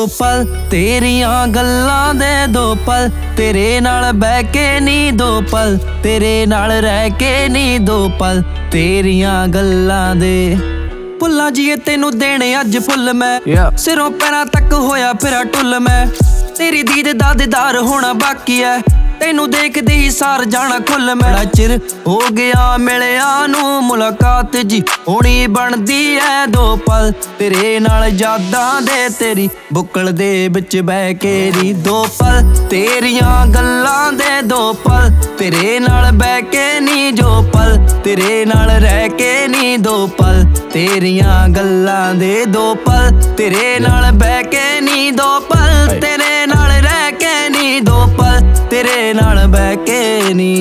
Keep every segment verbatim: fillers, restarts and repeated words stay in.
पल तेरियां गल्लां दे दो पल, तेरे नाल बह के नी दो पल, तेरे नाल रह के नी दो पल, तेरियां गल्लां दे भुल्लां जीए तेनू देने अज फुल मैं yeah. सिरों पैरां तक होया फिरा टुल मैं, तेरी दीद दा दीदार होना बाकी है, तेनू देखदे ही सार जाना खुल। मैं चिर हो गया मिलिया नू मुलाकात जी होनी बनदी है दो पल, तेरे नाल यादां दे तेरी बुक्कल दे विच बह के नी दो पल, तेरियां गल्लां दे दो पल, तेरे नाल बह के नी जो पल, तेरे नाल रह के नी दो पल, तेरियां गल्लां दे दो पल, तेरे नाल बह के नी दो पल, तेरे नाल रह के नी दो पल, तेरे नाल बह के नी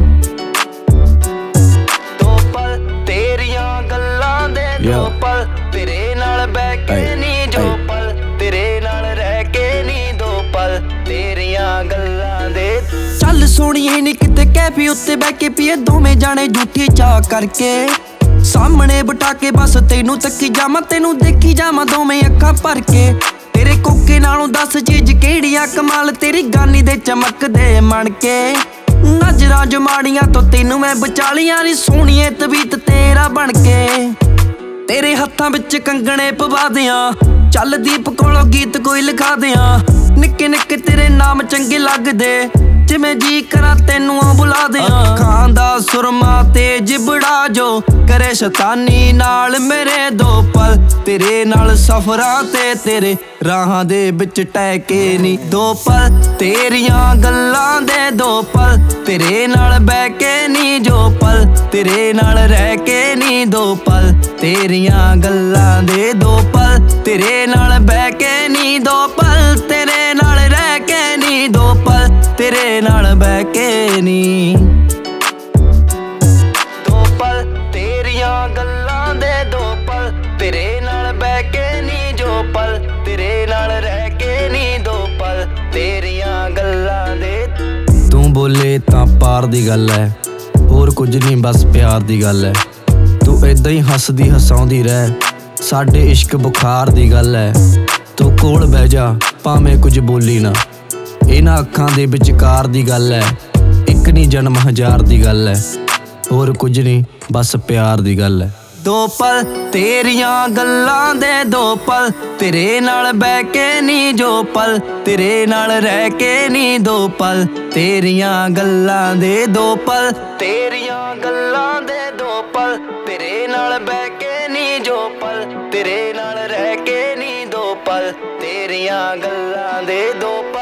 दो पल, तेरियां गल्लां दे दो पल, तेरे नाल बह के नी जो पल, तेरे नाल रह के नी दो पल, तेरियां गल्लां दे। चल सोहणीए नी किते कैफी उत्ते बह के पीए दोवें जाने झूठी चाह करके, सामने बिठा के बस तेनू तक्की जावां, तेनू देखी जावां दोवें अखां भर के, तेरे कोके नालों दस चीज केड़ियां कमाल, तेरी गानी दे चमकदे मन के, नजरां जो माड़ियां तो तेनू मैं बचालियां नी सोहणीए तबीयत तेरा बन के, तेरे हत्थां विच कंगणे पवा दियां, चल दीप कोलों गीत कोई लिखा दियां, निक्के निक्के तेरे नाम चंगे लगदे, जिवें जी करा तेनू बुला दियां, अखां दा सुरमा ते जिबड़ा जो करे शैतानी नाल मेरे दो पल, तेरे नाल सफरां ते तेरे राहां दे विच टह के नी दो पल, तेरियां गल्लां दे दो पल, तेरे नाल बह के नी जो पल, तेरे नाल रह के नी दो पल, तेरियां गल्लां दे दो पल, तेरे नाल बह के नी दो पल, तेरे नाल रह के नी दो पल, तेरे नाल बह के नी दो पल, तेरियां गल्लां दे दो पल, तेरे नाल बह के नी जो पल, तेरे नाल रह के नी दो पल, तेरियां गल्लां दे। तू बोले तां पार दी गल है, होर कुछ नहीं बस प्यार दी गल है, तू इदां ही हसदी हसाउंदी रह, साडे इश्क बुखार दी गल है, तू कोल बह जा भावें कुछ बोली ना, इन्हां अखां दे विचकार दी गल है, इक नहीं जन्म हजार दी गल है, होर कुछ नहीं बस प्यार दी गल है। दो पल तेरियां गल्लां दे दो पल, तेरे नाल बह के नी जो पल, तेरे नाल रह के नी दो पल, तेरियां गल्लां दे दो पल, तेरियां गल्लां दे दो पल, तेरे नाल बह के नी जो पल, तेरे नाल रह के नी दो पल, तेरियां गल्लां दे दो पल।